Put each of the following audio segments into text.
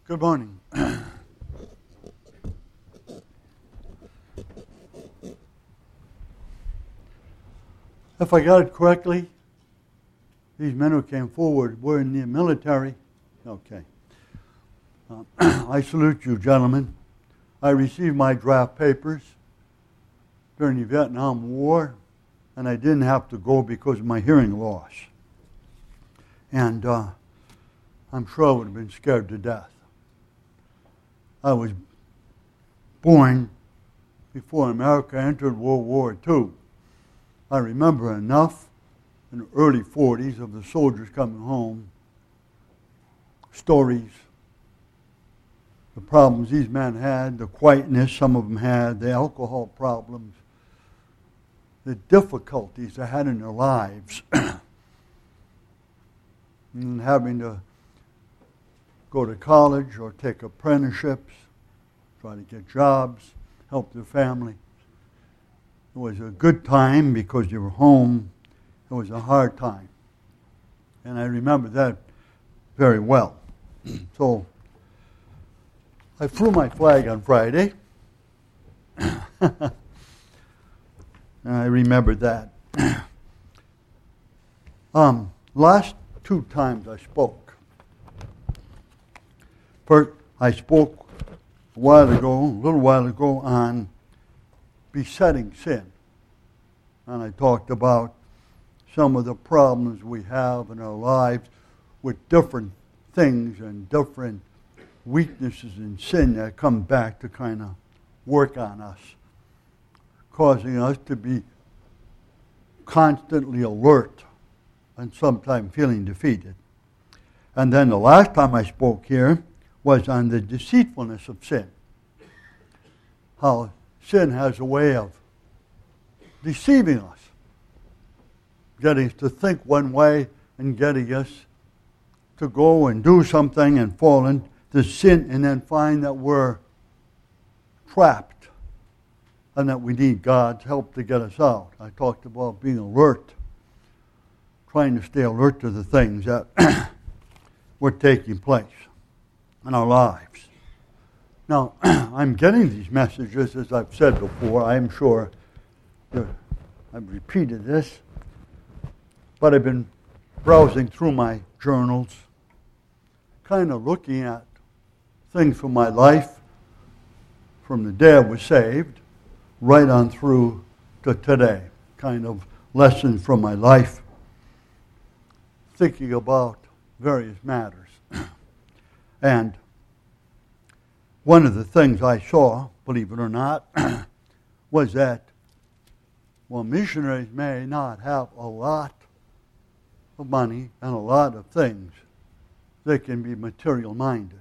Good morning. If I got it correctly, these men who came forward were in the military. Okay. I salute you, gentlemen. I received my draft papers during the Vietnam War, and I didn't have to go because of my hearing loss. And I'm sure I would have been scared to death. I was born before America entered World War II. I remember enough in the early 40s of the soldiers coming home, stories, the problems these men had, the quietness some of them had, the alcohol problems, the difficulties they had in their lives, and having to go to college or take apprenticeships, try to get jobs, help their family. It was a good time because you were home. It was a hard time. And I remember that very well. So I flew my flag on Friday. And I remember that. Last two times I spoke. First, I spoke a little while ago, on besetting sin. And I talked about some of the problems we have in our lives with different things and different weaknesses in sin that come back to kind of work on us, causing us to be constantly alert and sometimes feeling defeated. And then the last time I spoke here was on the deceitfulness of sin. How sin has a way of deceiving us, getting us to think one way and getting us to go and do something and fall into sin and then find that we're trapped and that we need God's help to get us out. I talked about being alert, trying to stay alert to the things that were taking place in our lives. Now, I'm getting these messages, as I've said before. I'm sure I've repeated this, but I've been browsing through my journals, kind of looking at things from my life, from the day I was saved, right on through to today, kind of lessons from my life, thinking about various matters. And one of the things I saw, believe it or not, was that while missionaries may not have a lot of money and a lot of things, they can be material-minded.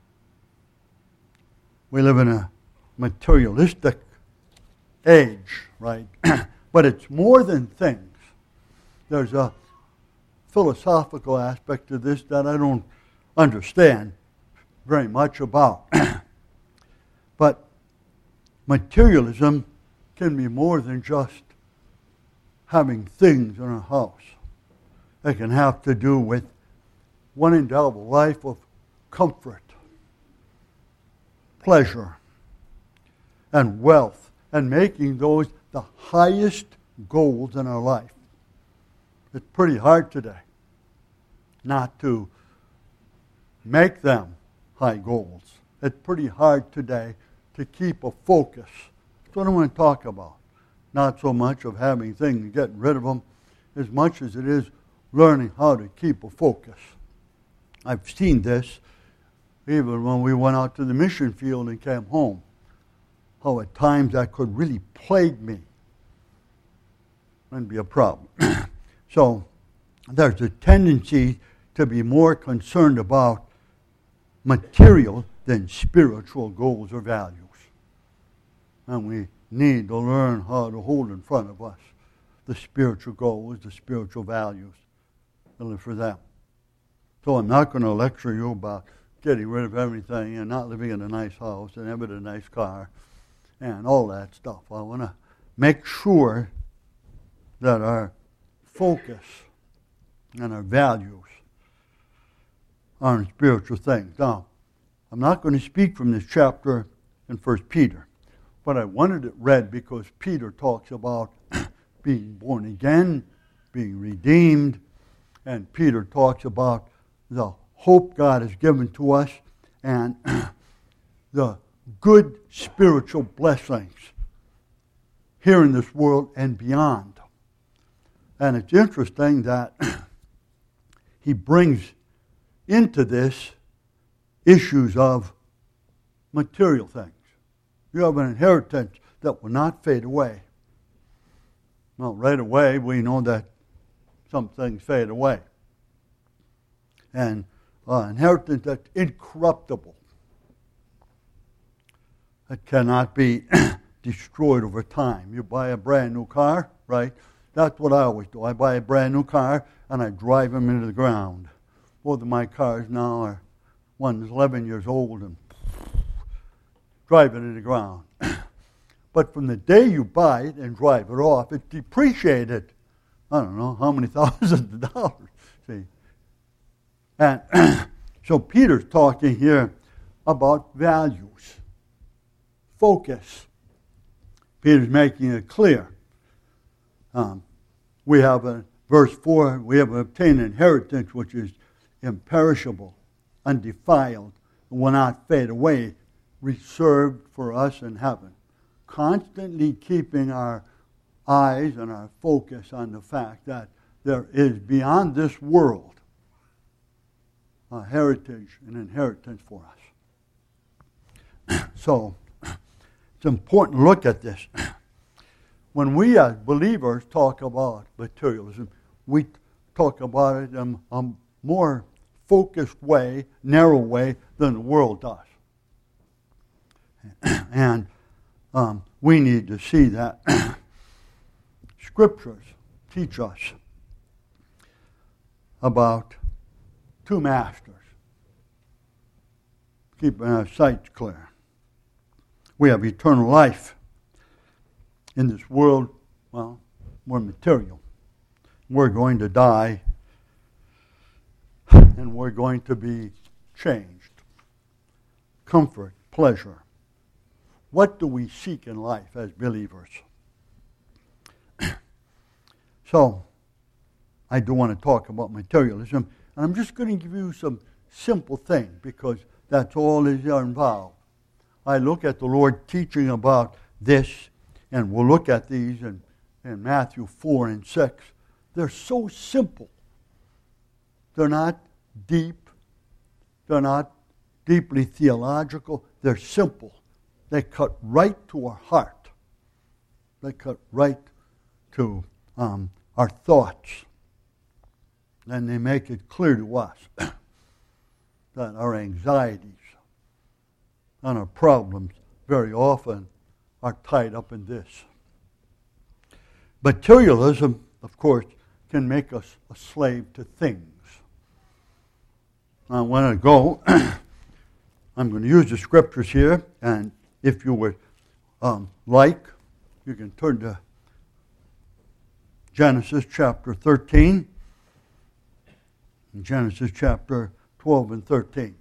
We live in a materialistic age, right? But it's more than things. There's a philosophical aspect to this that I don't understand very much about. But materialism can be more than just having things in a house. It can have to do with wanting to have a life of comfort, pleasure, and wealth, and making those the highest goals in our life. It's pretty hard today not to make them high goals. It's pretty hard today to keep a focus. That's what I want to talk about. Not so much of having things and getting rid of them, as much as it is learning how to keep a focus. I've seen this even when we went out to the mission field and came home, how at times that could really plague me and be a problem. So there's a tendency to be more concerned about material than spiritual goals or values. And we need to learn how to hold in front of us the spiritual goals, the spiritual values, and live for them. So I'm not going to lecture you about getting rid of everything and not living in a nice house and having a nice car and all that stuff. I want to make sure that our focus and our values are on spiritual things. Now, I'm not going to speak from this chapter in 1 Peter, but I wanted it read because Peter talks about being born again, being redeemed, and Peter talks about the hope God has given to us and the good spiritual blessings here in this world and beyond. And it's interesting that he brings into this issues of material things. You have an inheritance that will not fade away. Well, right away, we know that some things fade away. And inheritance that's incorruptible. That cannot be destroyed over time. You buy a brand new car, right? That's what I always do. I buy a brand new car and I drive them into the ground. Both of my cars now are, one is 11 years old and drive it into the ground. But from the day you buy it and drive it off, it's depreciated. I don't know how many thousands of dollars. See? And so Peter's talking here about values, focus. Peter's making it clear. We have in verse 4, we have obtained an inheritance which is imperishable, undefiled, and will not fade away, reserved for us in heaven. Constantly keeping our eyes and our focus on the fact that there is beyond this world a heritage, an inheritance for us. So, it's important to look at this. When we as believers talk about materialism, we talk about it in a more focused way, narrow way, than the world does. And we need to see that Scriptures teach us about two masters, keeping our sights clear. We have eternal life. In this world, well, we're material. We're going to die, and we're going to be changed. Comfort, pleasure. What do we seek in life as believers? So, I do want to talk about materialism, and I'm just going to give you some simple things because that's all is involved. I look at the Lord teaching about this, and we'll look at these in Matthew 4 and 6. They're so simple. They're not deep. They're not deeply theological. They're simple. They cut right to our heart. They cut right to our thoughts. And they make it clear to us that our anxieties and our problems very often are tied up in this. Materialism, of course, can make us a slave to things. I want to go, I'm going to use the scriptures here, and if you would like, you can turn to Genesis chapter 13, and Genesis chapter 12 and 13.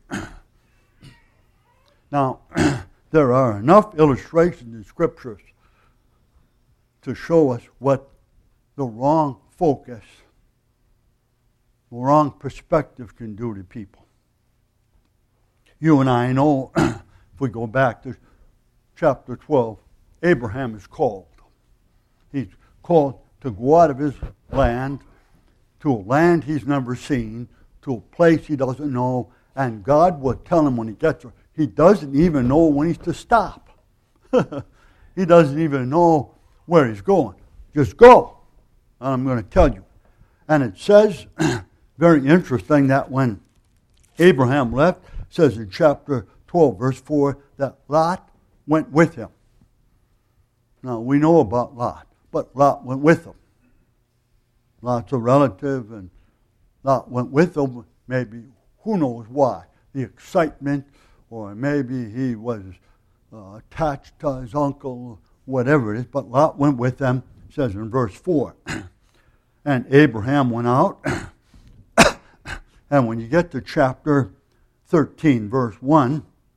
Now, there are enough illustrations in scriptures to show us what the wrong focus, the wrong perspective can do to people. You and I know, if we go back to chapter 12, Abraham is called. He's called to go out of his land, to a land he's never seen, to a place he doesn't know, and God will tell him when he gets there. He doesn't even know when he's to stop. He doesn't even know where he's going. Just go. And I'm going to tell you. And it says, very interesting, that when Abraham left, it says in chapter 12, verse 4, that Lot went with him. Now, we know about Lot, but Lot went with him. Lot's a relative, and Lot went with him, maybe, who knows why. The excitement, or maybe he was attached to his uncle, whatever it is, but Lot went with them, it says in verse 4. And Abraham went out, and when you get to chapter 13, verse 1,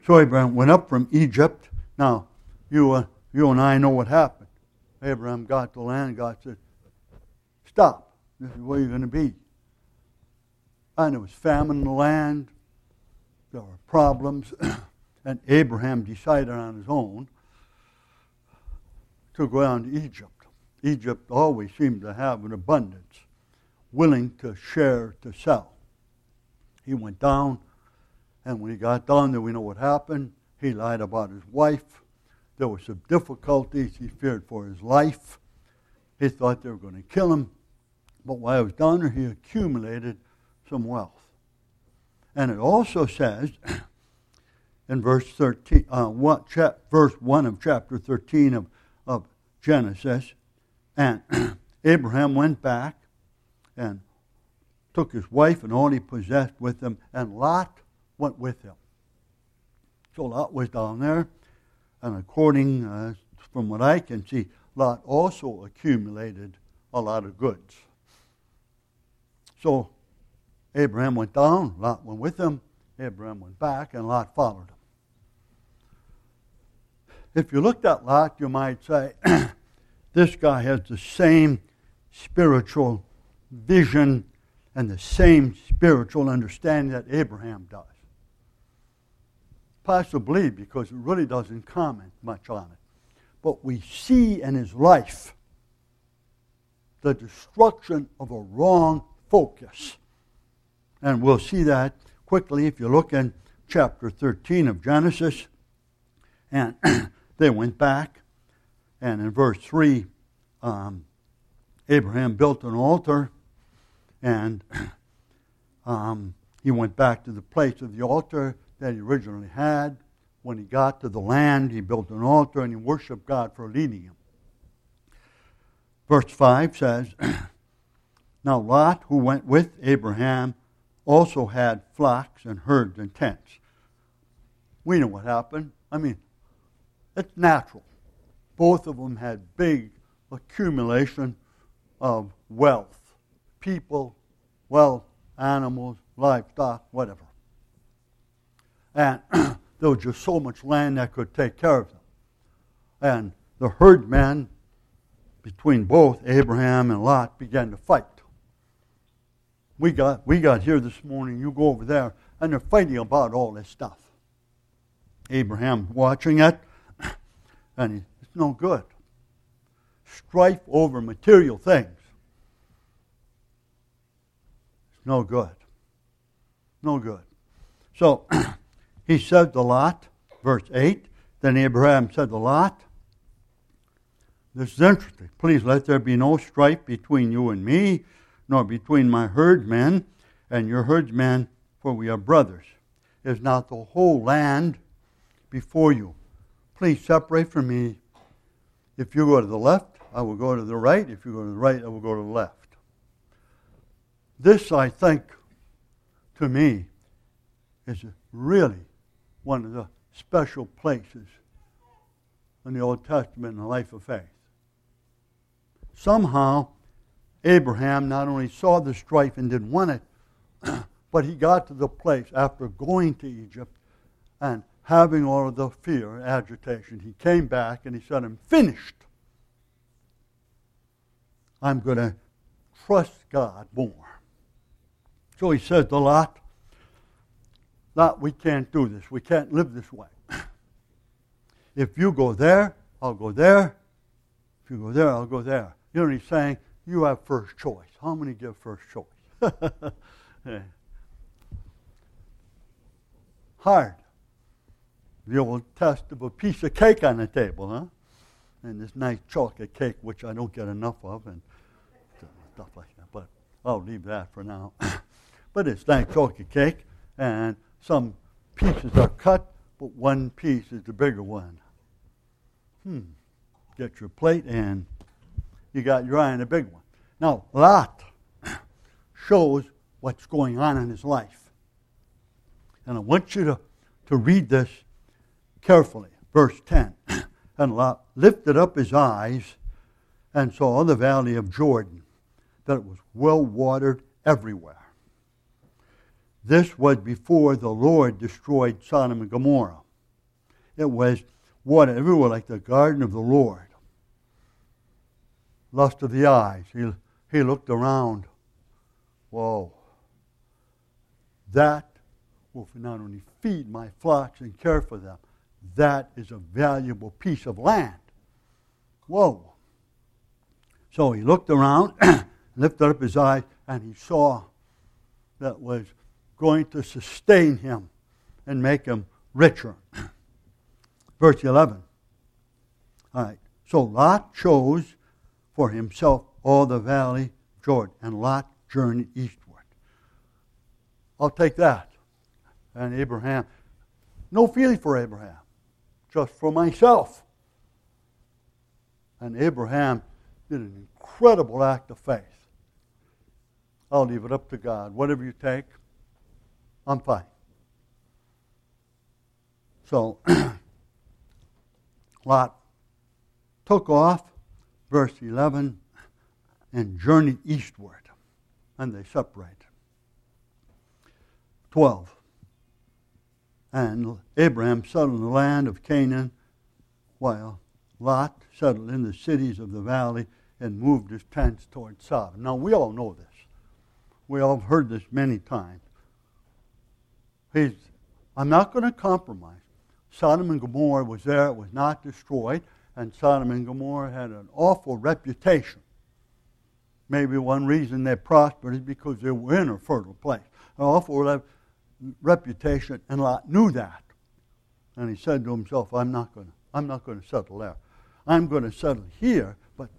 So Abraham went up from Egypt. Now, you and I know what happened. Abraham got the land. God said, stop. This is where you're going to be. And there was famine in the land. There were problems. And Abraham decided on his own to go down to Egypt. Egypt always seemed to have an abundance, willing to share, to sell. He went down, and when he got down there, we know what happened. He lied about his wife. There were some difficulties. He feared for his life. He thought they were going to kill him. But while he was down there, he accumulated some wealth. And it also says in verse 13, verse 1 of chapter 13 of Genesis, and Abraham went back and took his wife and all he possessed with him, and Lot went with him. So Lot was down there, and according from what I can see, Lot also accumulated a lot of goods. So Abraham went down, Lot went with him, Abraham went back, and Lot followed him. If you looked at Lot, you might say, this guy has the same spiritual vision and the same spiritual understanding that Abraham does. Possibly because it really doesn't comment much on it. But we see in his life the destruction of a wrong focus. And we'll see that quickly if you look in chapter 13 of Genesis. And they went back, and in verse 3, Abraham built an altar, and he went back to the place of the altar that he originally had. When he got to the land, he built an altar, and he worshiped God for leading him. Verse 5 says, now Lot, who went with Abraham, also had flocks and herds and tents. We know what happened. I mean, it's natural. Both of them had big accumulation of wealth. People, wealth, animals, livestock, whatever. And there was just so much land that could take care of them. And the herdmen, between both Abraham and Lot, began to fight. We got here this morning, you go over there, and they're fighting about all this stuff. Abraham watching it, and it's no good. Strife over material things. It's no good. No good. So, he said to Lot, verse 8, then Abraham said to Lot, this is interesting. Please let there be no strife between you and me, nor between my herdmen and your herdsmen, for we are brothers. Is not the whole land before you? Please separate from me. If you go to the left, I will go to the right. If you go to the right, I will go to the left. This, I think, to me, is really one of the special places in the Old Testament in the life of faith. Somehow, Abraham not only saw the strife and didn't want it, but he got to the place after going to Egypt and having all of the fear and agitation. He came back and he said, I'm finished. I'm going to trust God more. So he said to Lot, we can't do this. We can't live this way. If you go there, I'll go there. If you go there, I'll go there. You know what he's saying? You have first choice. How many give first choice? Yeah. Hard. The old test of a piece of cake on the table, huh? And this nice chocolate cake, which I don't get enough of, and stuff like that. But I'll leave that for now. But it's nice chocolate cake, and some pieces are cut, but one piece is the bigger one. Get your plate, and you got your eye on the big one. Now, Lot shows what's going on in his life. And I want you to read this carefully. Verse 10. And Lot lifted up his eyes and saw the valley of Jordan, that it was well watered everywhere. This was before the Lord destroyed Sodom and Gomorrah. It was what everywhere, like the garden of the Lord. Lust of the eyes. He looked around. Whoa. That will not only feed my flocks and care for them, that is a valuable piece of land. Whoa. So he looked around, lifted up his eyes, and he saw that was going to sustain him and make him richer. Verse 11. All right. So Lot chose for himself all the valley Jordan, and Lot journeyed eastward. I'll take that. And Abraham, no feeling for Abraham, just for myself. And Abraham did an incredible act of faith. I'll leave it up to God. Whatever you take, I'm fine. So, Lot took off, verse 11, and journeyed eastward. And they separated. 12. And Abraham settled in the land of Canaan, while Lot settled in the cities of the valley and moved his tents toward Sodom. Now, we all know this. We all have heard this many times. I'm not going to compromise. Sodom and Gomorrah was there. It was not destroyed. And Sodom and Gomorrah had an awful reputation. Maybe one reason they prospered is because they were in a fertile place. An awful reputation, and Lot knew that. And he said to himself, I'm not going to settle there. I'm going to settle here, but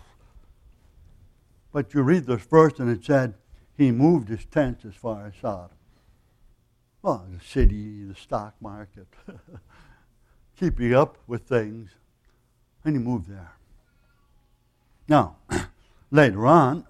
you read this verse and it said, he moved his tents as far as Sodom. Well, the city, the stock market, keeping up with things, and he moved there. Now, later on,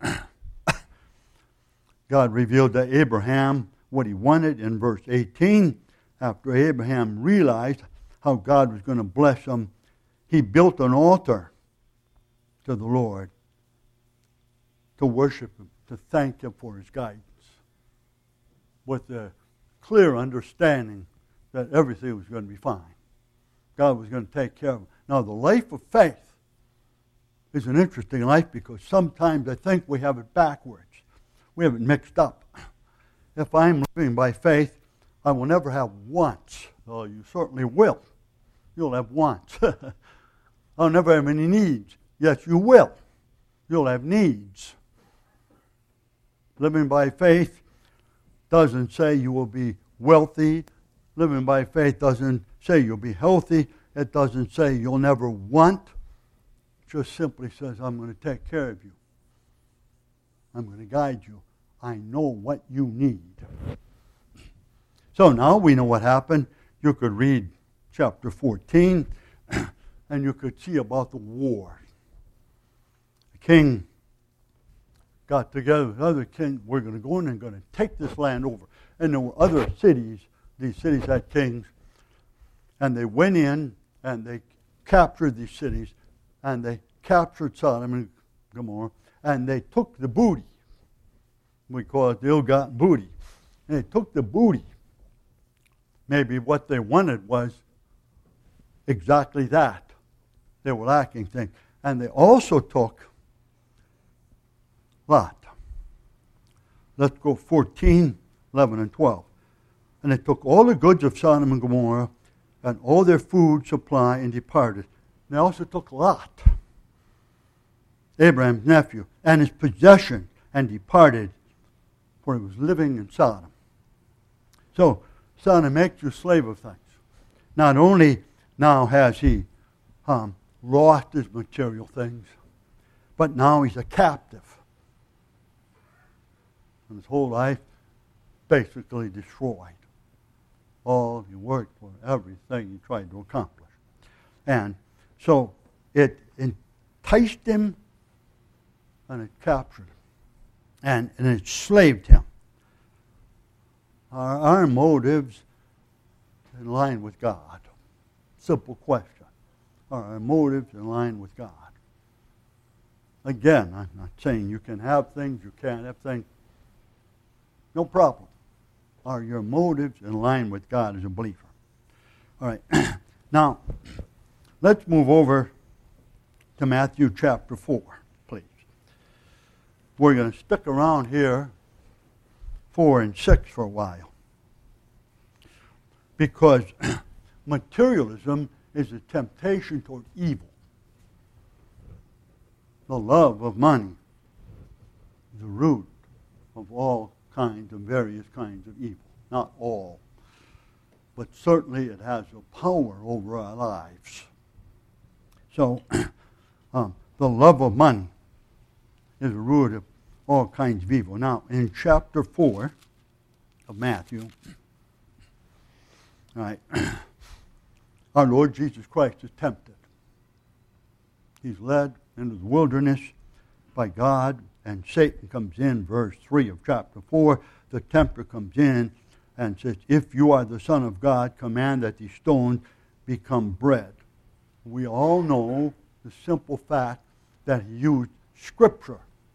God revealed to Abraham what he wanted in verse 18. After Abraham realized how God was going to bless him, he built an altar to the Lord to worship him, to thank him for his guidance, with the clear understanding that everything was going to be fine. God was going to take care of him. Now, the life of faith is an interesting life because sometimes I think we have it backwards. We have it mixed up. If I'm living by faith, I will never have wants. Oh, you certainly will. You'll have wants. I'll never have any needs. Yes, you will. You'll have needs. Living by faith doesn't say you will be wealthy. Living by faith doesn't say you'll be healthy. It doesn't say you'll never want. It just simply says, I'm going to take care of you. I'm going to guide you. I know what you need. So now we know what happened. You could read chapter 14, and you could see about the war. The king got together with other kings. We're going to go in and going to take this land over. And there were other cities. These cities had kings. And they went in and they captured these cities. And they captured Sodom and Gomorrah. And they took the booty. We call it the ill-gotten booty. And they took the booty. Maybe what they wanted was exactly that. They were lacking things. And they also took Lot. Let's go 14, 11, and 12. And they took all the goods of Sodom and Gomorrah and all their food supply and departed. And they also took Lot, Abraham's nephew, and his possession and departed, for he was living in Sodom. So, Sodom makes you a slave of things. Not only now has he lost his material things, but now he's a captive. And his whole life basically destroyed. All he worked for, everything he tried to accomplish. And so it enticed him and it captured him. And it enslaved him. Are our motives in line with God? Simple question. Are our motives in line with God? Again, I'm not saying you can have things, you can't have things. No problem. Are your motives in line with God as a believer? All right. Now, let's move over to Matthew chapter 4, please. We're going to stick around here 4 and 6 for a while. Because materialism is a temptation toward evil. The love of money is the root of all kinds of various kinds of evil. Not all, but certainly it has a power over our lives. So, the love of money is the root of all kinds of evil. Now, in chapter 4 of Matthew, all right, our Lord Jesus Christ is tempted. He's led into the wilderness by God, and Satan comes in, verse 3 of chapter 4. The tempter comes in and says, if you are the Son of God, command that these stones become bread. We all know the simple fact that he used Scripture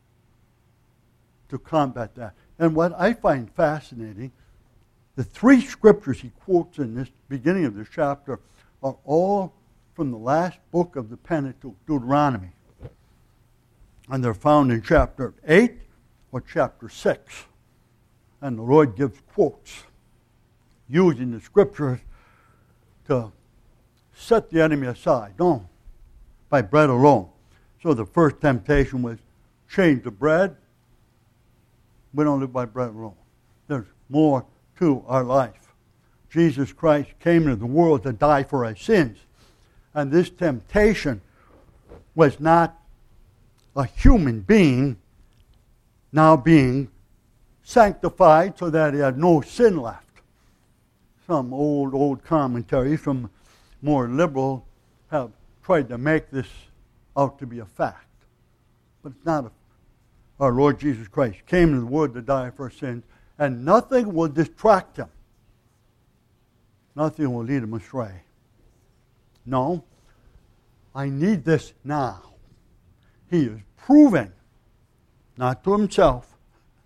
to combat that. And what I find fascinating, the 3 scriptures he quotes in this beginning of this chapter are all from the last book of the Pentateuch, Deuteronomy. And they're found in chapter 8 or chapter 6. And the Lord gives quotes using the scriptures to set the enemy aside. No, by bread alone. So the first temptation was change the bread. We don't live by bread alone. There's more to our life. Jesus Christ came into the world to die for our sins. And this temptation was not a human being now being sanctified so that he had no sin left. Some old commentaries from more liberal have tried to make this out to be a fact. But it's not. Our Lord Jesus Christ came into the world to die for our sins, and nothing will distract him. Nothing will lead him astray. No, I need this now. He is proving, not to himself,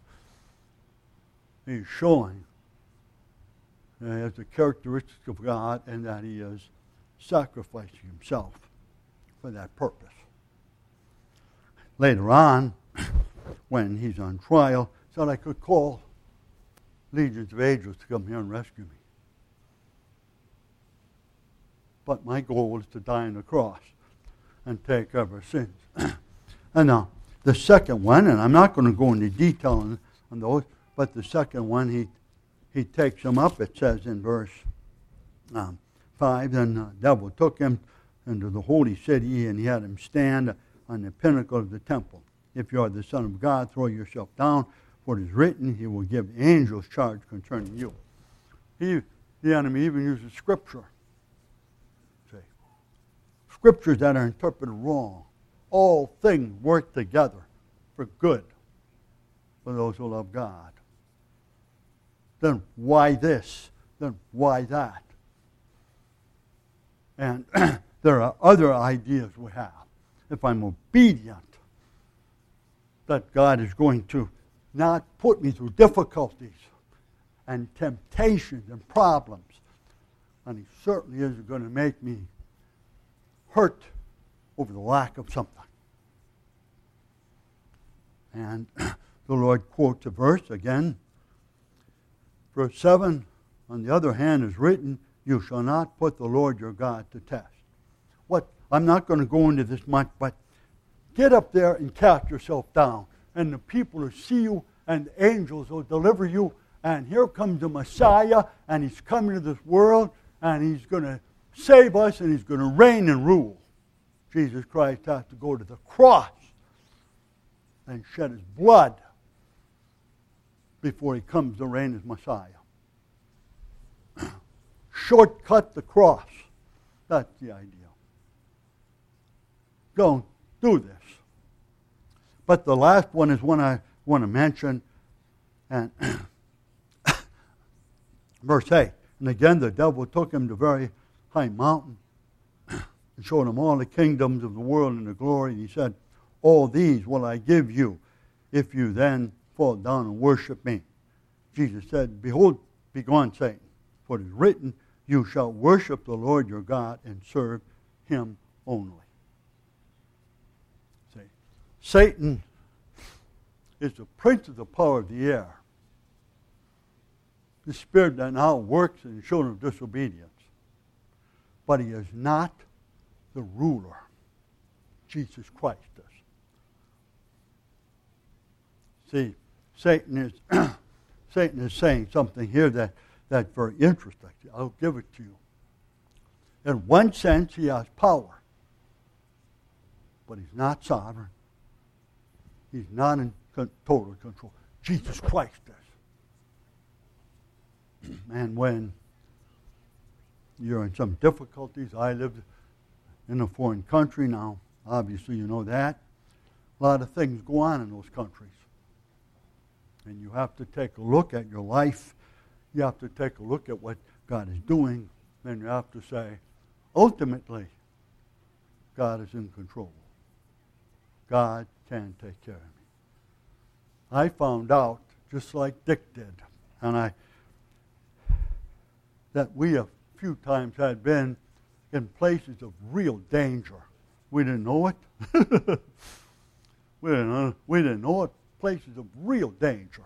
he's showing that he has the characteristics of God and that he is sacrificing himself for that purpose. Later on, when he's on trial, said I could call legions of angels to come here and rescue me. But my goal is to die on the cross and take up our sins. And now, the second one, and I'm not going to go into detail on those, but the second one, he takes him up. It says in verse 5, then the devil took him into the holy city, and he had him stand on the pinnacle of the temple. If you are the Son of God, throw yourself down, for it is written, he will give the angels charge concerning you. The enemy even uses Scripture. See, Scriptures that are interpreted wrong. All things work together for good for those who love God. Then why this? Then why that? And there are other ideas we have. If I'm obedient, that God is going to not put me through difficulties and temptations and problems. And he certainly isn't going to make me hurt over the lack of something. And the Lord quotes a verse again. Verse 7, on the other hand, is written, you shall not put the Lord your God to test. I'm not going to go into this much, but get up there and cast yourself down. And the people will see you, and the angels will deliver you. And here comes the Messiah, and he's coming to this world, and he's going to save us, and he's going to reign and rule. Jesus Christ has to go to the cross and shed his blood before he comes to reign as Messiah. Shortcut the cross. That's the idea. Don't do this. But the last one is one I want to mention. And verse 8. And again the devil took him to a very high mountain and showed him all the kingdoms of the world and the glory. And he said, all these will I give you if you then fall down and worship me. Jesus said, behold, begone, Satan, for it is written, You shall worship the Lord your God and serve him only. See, Satan is the prince of the power of the air. The spirit that now works in the children of disobedience. But he is not the ruler. Jesus Christ is. See, Satan is saying something here that's very interesting. I'll give it to you. In one sense, he has power. But he's not sovereign. He's not in total control. Jesus Christ is. And when you're in some difficulties, I live in a foreign country now. Obviously, you know that. A lot of things go on in those countries. And you have to take a look at your life. You have to take a look at what God is doing. Then you have to say, ultimately, God is in control. God can take care of me. I found out, just like Dick did, that we a few times had been in places of real danger. We didn't know it. We didn't know it. Places of real danger.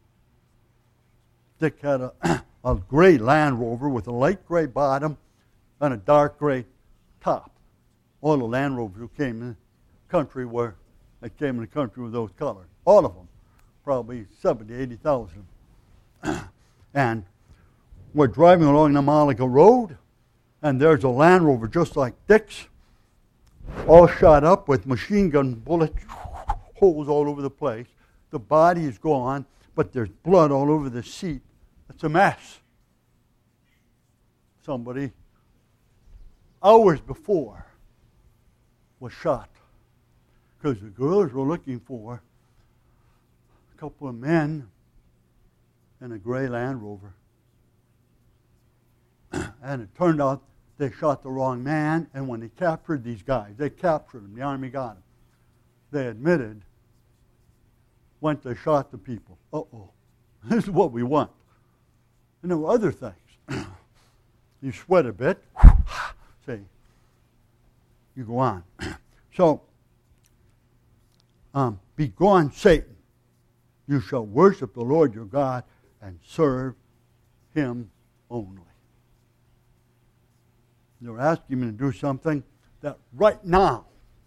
Dick had a gray Land Rover with a light gray bottom and a dark gray top. All the Land Rovers who came in the country were those colors. All of them. Probably 70, 80,000. And we're driving along the Malaga Road, and there's a Land Rover just like Dick's, all shot up with machine gun bullets, holes all over the place. The body is gone, but there's blood all over the seat. It's a mess. Somebody, hours before, was shot because the girls were looking for a couple of men in a gray Land Rover. And it turned out they shot the wrong man, and when they captured these guys, they captured them, the Army got them. They admitted, once they shot the people, this is what we want. And there were other things. You sweat a bit, see, you go on. So, begone, Satan. You shall worship the Lord your God and serve him only. They're asking me to do something that right now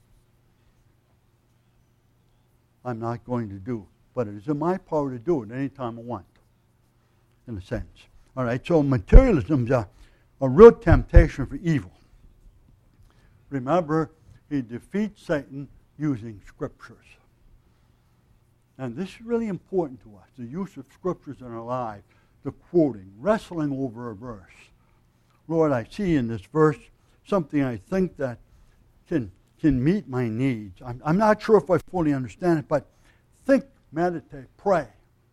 I'm not going to do. But it is in my power to do it anytime I want, in a sense. All right, so materialism is a real temptation for evil. Remember, he defeats Satan using scriptures. And this is really important to us, the use of scriptures in our lives, the quoting, wrestling over a verse. Lord, I see in this verse something I think that can meet my needs. I'm not sure if I fully understand it, but think, meditate, pray.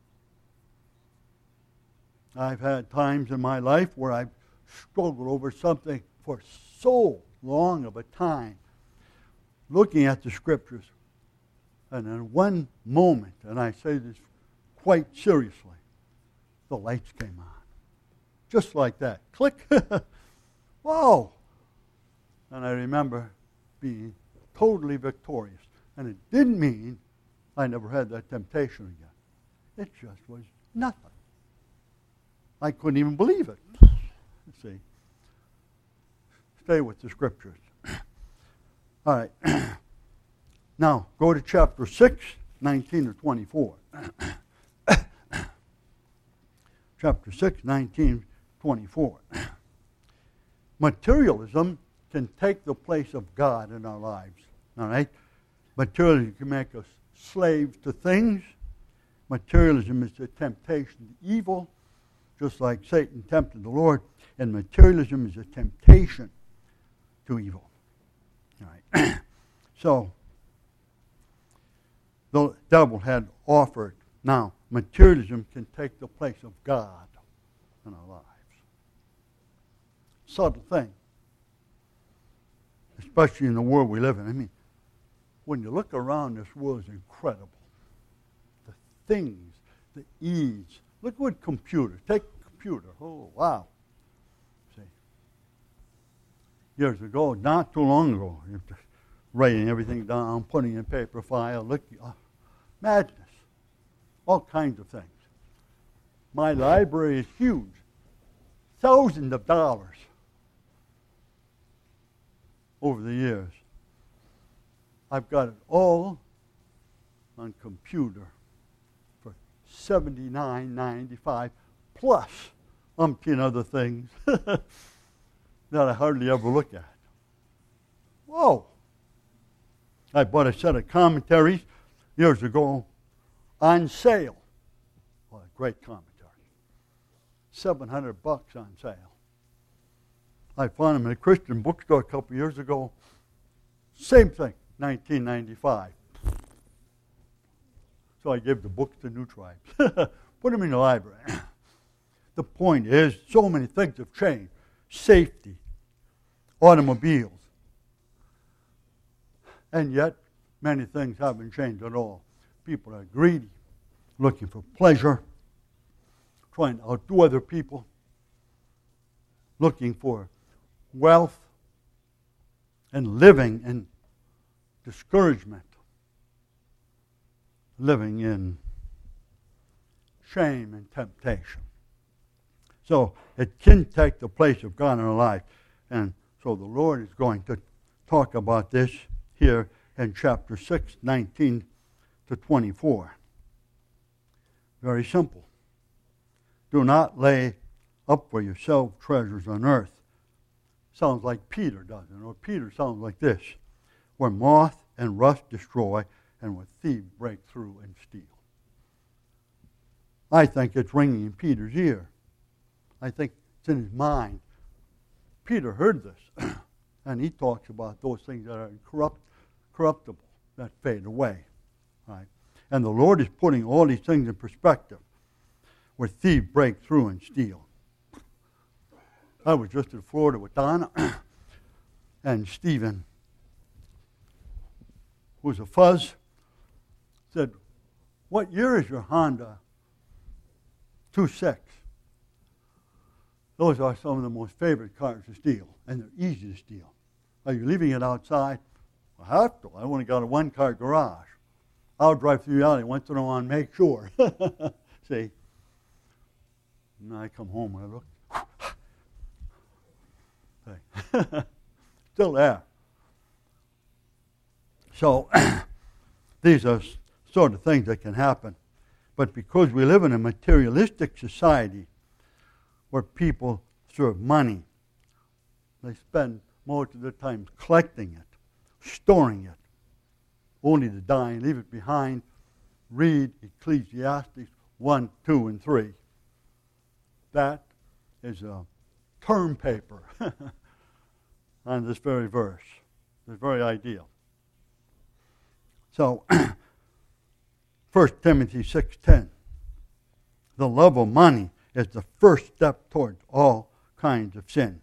I've had times in my life where I've struggled over something for so long of a time, looking at the scriptures. And in one moment, and I say this quite seriously, the lights came on. Just like that. Click. Whoa. And I remember being totally victorious. And it didn't mean I never had that temptation again. It just was nothing. I couldn't even believe it. See. Stay with the scriptures. All right. Now, go to chapter 6, 19 to 24. Chapter 6, 19, 24. Materialism can take the place of God in our lives. All right? Materialism can make us slaves to things. Materialism is a temptation to evil, just like Satan tempted the Lord. And materialism is a temptation to evil. All right? So, the devil had offered. Now, materialism can take the place of God in our lives. Subtle thing. Especially in the world we live in. I mean, when you look around, this world is incredible. The things, the ease. Look what computers. Take a computer. Oh, wow. See. years ago, not too long ago. Writing everything down, putting in paper file, looking, madness, all kinds of things. My library is huge, thousands of dollars over the years. I've got it all on computer for $79.95 plus umpteen other things that I hardly ever look at. Whoa! I bought a set of commentaries years ago on sale. Well, great commentaries. $700 on sale. I found them in a Christian bookstore a couple years ago. Same thing, $19.95. So I gave the books to New Tribes. Put them in the library. The point is, so many things have changed. Safety, automobiles. And yet, many things haven't changed at all. People are greedy, looking for pleasure, trying to outdo other people, looking for wealth, and living in discouragement, living in shame and temptation. So it can take the place of God in our life. And so the Lord is going to talk about this here in chapter 6, 19 to 24. Very simple. Do not lay up for yourself treasures on earth. Sounds like Peter doesn't. Or Peter sounds like this. Where moth and rust destroy, and where thieves break through and steal. I think it's ringing in Peter's ear. I think it's in his mind. Peter heard this, and he talks about those things that are corruptible, that fade away. Right? And the Lord is putting all these things in perspective, where thieves break through and steal. I was just in Florida with Donna, and Stephen, who's a fuzz, said, "What year is your Honda 2.6? Those are some of the most favorite cars to steal, and they're easy to steal. Are you leaving it outside? I have to. I only got a one-car garage. I'll drive through the alley once in a while and make sure." See? And I come home and I look. Still there. So, these are sort of things that can happen. But because we live in a materialistic society where people serve money, they spend most of their time collecting it, storing it, only to die and leave it behind. Read Ecclesiastes 1, 2, and 3. That is a term paper on this very verse, this very idea. So, 1 Timothy 6:10, the love of money is the first step towards all kinds of sin.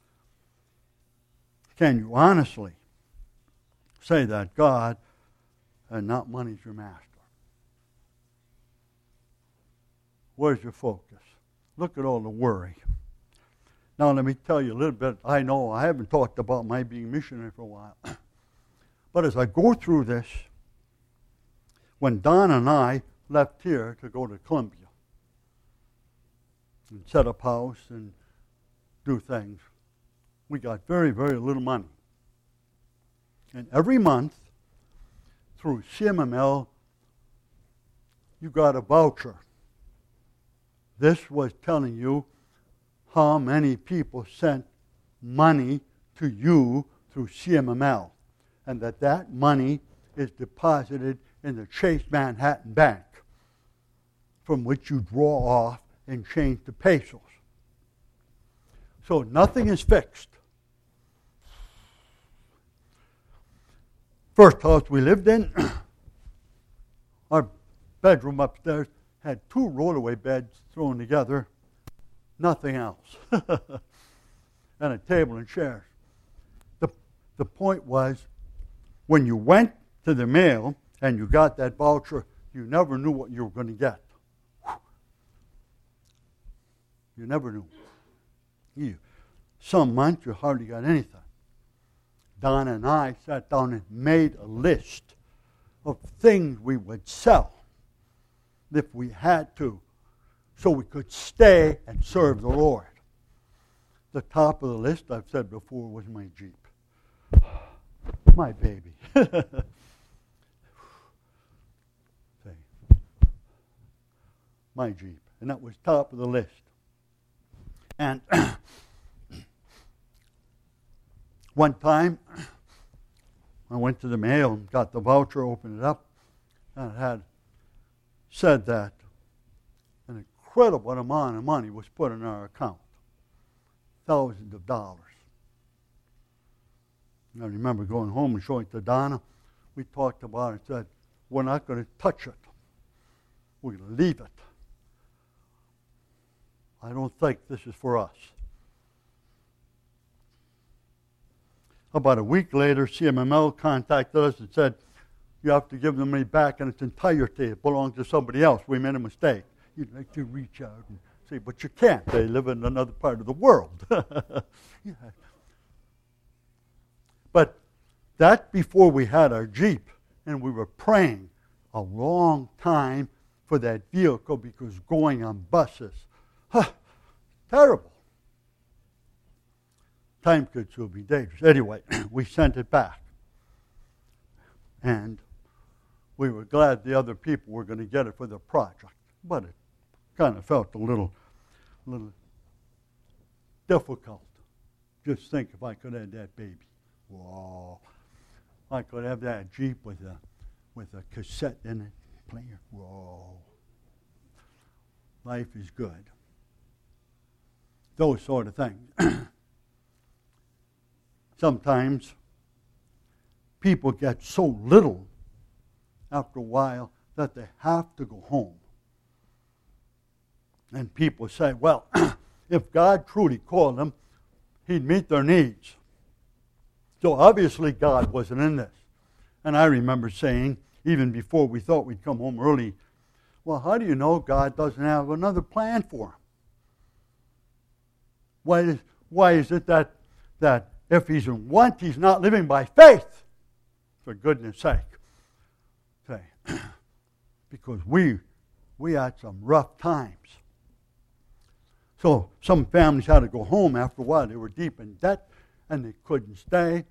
Can you honestly say that God and not money is your master? Where's your focus? Look at all the worry. Now let me tell you a little bit. I know I haven't talked about my being missionary for a while. But as I go through this, when Don and I left here to go to Columbia and set up house and do things, we got very, very little money. And every month, through CMML, you got a voucher. This was telling you how many people sent money to you through CMML, and that money is deposited in the Chase Manhattan Bank, from which you draw off and change to pesos. So nothing is fixed. First house we lived in, our bedroom upstairs had 2 rollaway beds thrown together, nothing else, and a table and chairs. The point was, when you went to the mail and you got that voucher, you never knew what you were going to get. You never knew. Some months you hardly got anything. Donna and I sat down and made a list of things we would sell if we had to, so we could stay and serve the Lord. The top of the list, I've said before, was my Jeep. My baby. My Jeep. And that was top of the list. And one time, I went to the mail and got the voucher, opened it up, and it had said that an incredible amount of money was put in our account. Thousands of dollars. I remember going home and showing it to Donna. We talked about it and said, we're not going to touch it. We're going to leave it. I don't think this is for us. About a week later, CMML contacted us and said, you have to give the money back in its entirety. It belongs to somebody else. We made a mistake. You'd like to reach out and say, but you can't. They live in another part of the world. Yeah. But that's before we had our Jeep, and we were praying a long time for that vehicle because going on buses, terrible. Time could still be dangerous. Anyway, we sent it back. And we were glad the other people were going to get it for the project. But it kind of felt a little difficult. Just think if I could have that baby. Whoa. I could have that Jeep with a cassette in it, player. Whoa. Life is good. Those sort of things. Sometimes people get so little after a while that they have to go home. And people say, well, if God truly called them, He'd meet their needs. So obviously God wasn't in this. And I remember saying, even before we thought we'd come home early, well, how do you know God doesn't have another plan for him? Why is it that if he's in want, he's not living by faith? For goodness sake. Okay. Because we had some rough times. So some families had to go home after a while. They were deep in debt and they couldn't stay.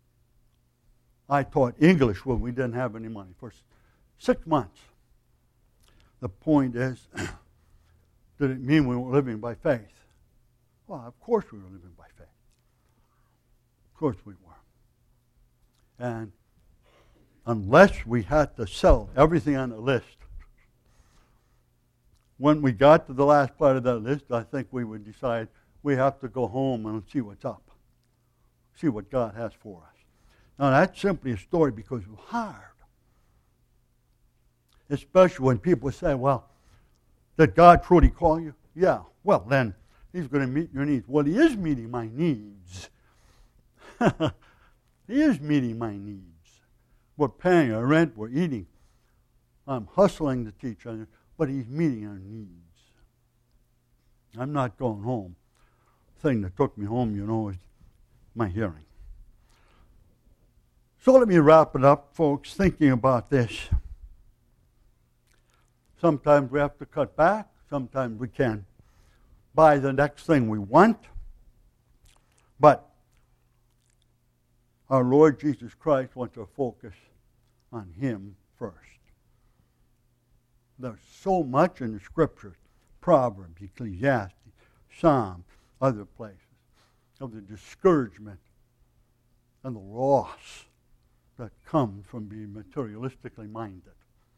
I taught English when we didn't have any money for 6 months. The point is, did it mean we were living by faith? Well, of course we were living by faith. Of course we were. And unless we had to sell everything on the list, when we got to the last part of that list, I think we would decide we have to go home and see what's up. See what God has for us. Now that's simply a story because it was hard. Especially when people say, well, did God truly call you? Yeah. Well, then He's going to meet your needs. Well, He is meeting my needs. He is meeting my needs. We're paying our rent. We're eating. I'm hustling to teach others, but He's meeting our needs. I'm not going home. The thing that took me home, is my hearing. So let me wrap it up, folks, thinking about this. Sometimes we have to cut back. Sometimes we can buy the next thing we want. But our Lord Jesus Christ wants to focus on Him first. There's so much in the Scriptures, Proverbs, Ecclesiastes, Psalms, other places, of the discouragement and the loss that comes from being materialistically minded.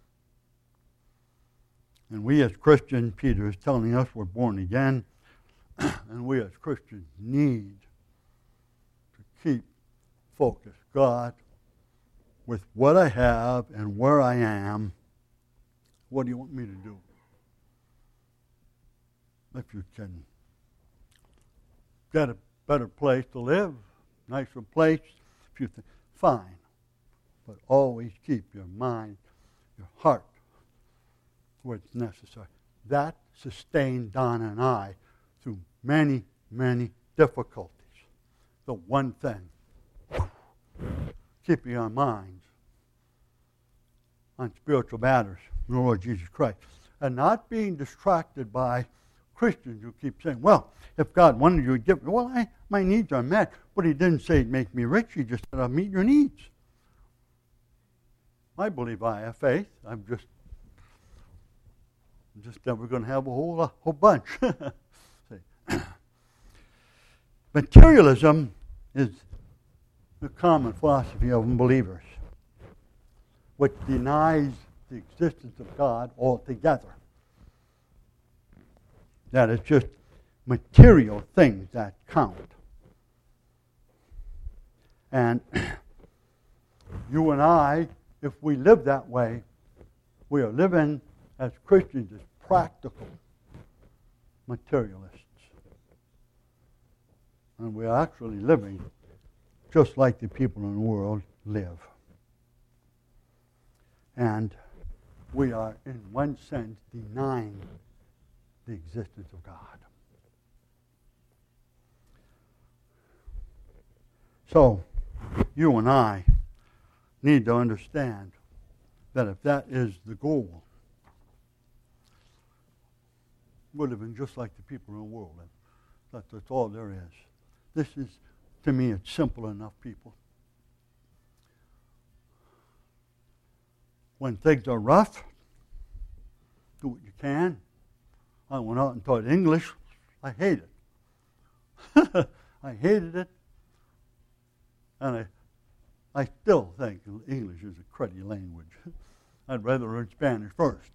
And we as Christians, Peter is telling us we're born again, and we as Christians need to keep focused. God, with what I have and where I am, what do you want me to do? If you can get a better place to live, nicer place, if you think, fine. But always keep your mind, your heart, where it's necessary. That sustained Donna and I through many, many difficulties. The one thing, keeping our minds on spiritual matters, the Lord Jesus Christ, and not being distracted by Christians who keep saying, well, if God wanted you to give me, well, my needs are met, but he didn't say he'd make me rich. He just said, I'll meet your needs. I believe I have faith. I'm just never going to have a whole bunch. Materialism is the common philosophy of unbelievers, which denies the existence of God altogether. That it's just material things that count. And you and I, if we live that way, we are living as Christians as practical materialists. And we are actually living just like the people in the world live. And we are, in one sense, denying the existence of God. So, you and I need to understand that if that is the goal, we're living just like the people in the world. That's all there is. This is, to me, it's simple enough, people. When things are rough, do what you can. I went out and taught English. I hated it. I hated it. And I still think English is a cruddy language. I'd rather learn Spanish first.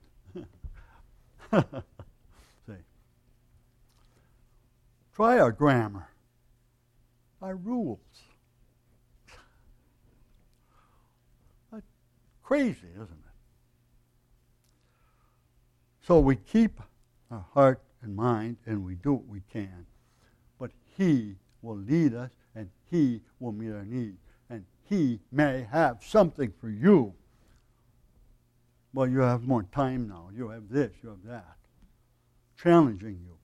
See. Try our grammar, our rules. That's crazy, isn't it? So we keep our heart and mind, and we do what we can. But he will lead us, and he will meet our needs. And he may have something for you. Well, you have more time now. You have this, you have that. Challenging you.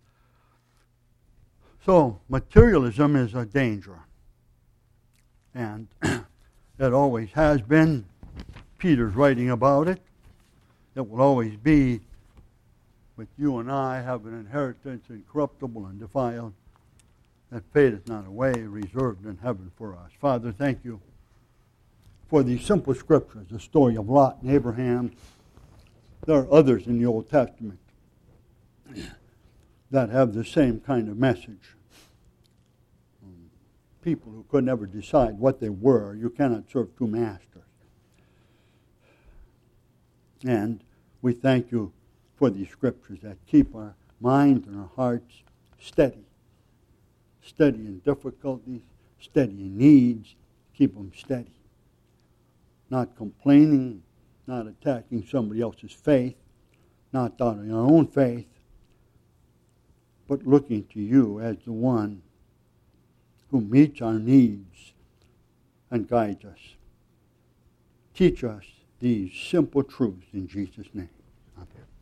So, materialism is a danger. And it always has been. Peter's writing about it. It will always be. But you and I have an inheritance incorruptible and defiled, that fadeth not away, reserved in heaven for us. Father, thank you for these simple scriptures, the story of Lot and Abraham. There are others in the Old Testament that have the same kind of message. People who could never decide what they were. You cannot serve two masters. And we thank you for these scriptures that keep our minds and our hearts steady. Steady in difficulties, steady in needs, keep them steady. Not complaining, not attacking somebody else's faith, not doubting our own faith, but looking to you as the one who meets our needs and guides us. Teach us these simple truths in Jesus' name. Amen.